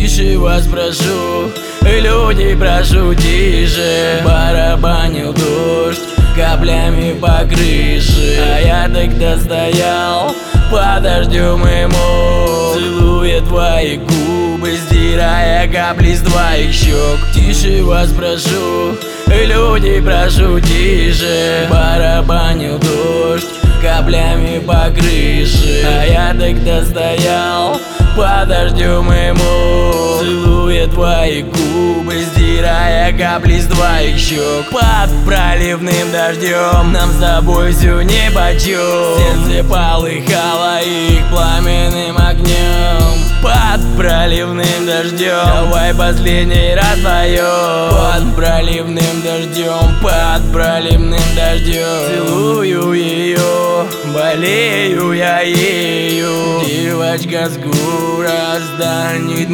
Тише вас прошу, люди, прошу тише. Барабанил дождь каплями по крыше, а я тогда стоял под дождем ему, целуя твои губы, стирая капли с твоих щек. Тише вас прошу, люди, прошу тише. Барабанил дождь каплями по крыше, а я тогда стоял под дождем ему, целуя твои губы, стирая капли с твоих щек. Под проливным дождем нам с тобой все нипочем, сердце полыхало их пламенным огнем. Под проливным дождем давай последний раз поем. Под проливным дождем, под проливным дождем целую ее, болею я ею. Девочка с гора станет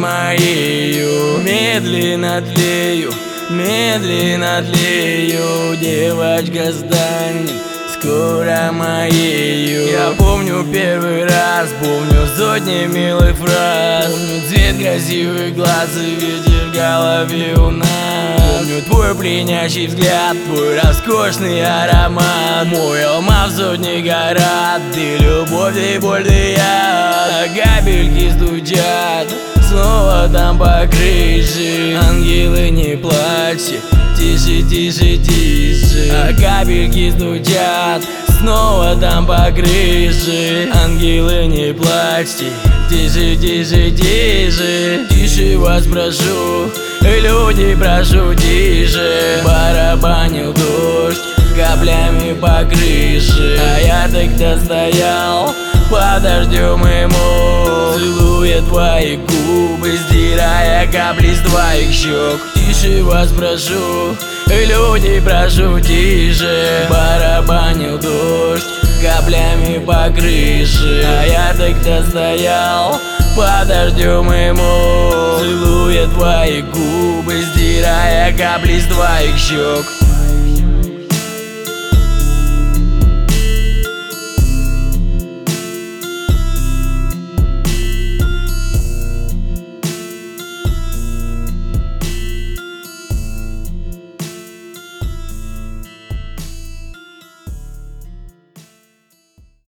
моею. Медленно тлею, медленно тлею. Девочка станет скоро моею. Я помню первый раз, помню сотни милых фраз, помню цвет красивых глаз и ветер в голове у нас. Помню твой пленящий взгляд, твой роскошный аромат. Мой алмаз в сотни город, ты любовь, ты боль, ты я. Капельки стучат снова там по крыше. Ангелы, не плачьте, тише, тише, тише. А капельки стучат снова там по крыше. Ангелы, не плачьте, тише, тише, тише. Тише вас прошу, люди, прошу тише. Барабанил дождь каплями по крыше, а я тогда стоял под дождем ему, целуя твои губы, стирая капли с твоих щек. Тише вас прошу, люди, прошу тише. Барабанил дождь каплями по крыше, а я тогда стоял под дождем ему, целуя твои губы, стирая капли с твоих щек.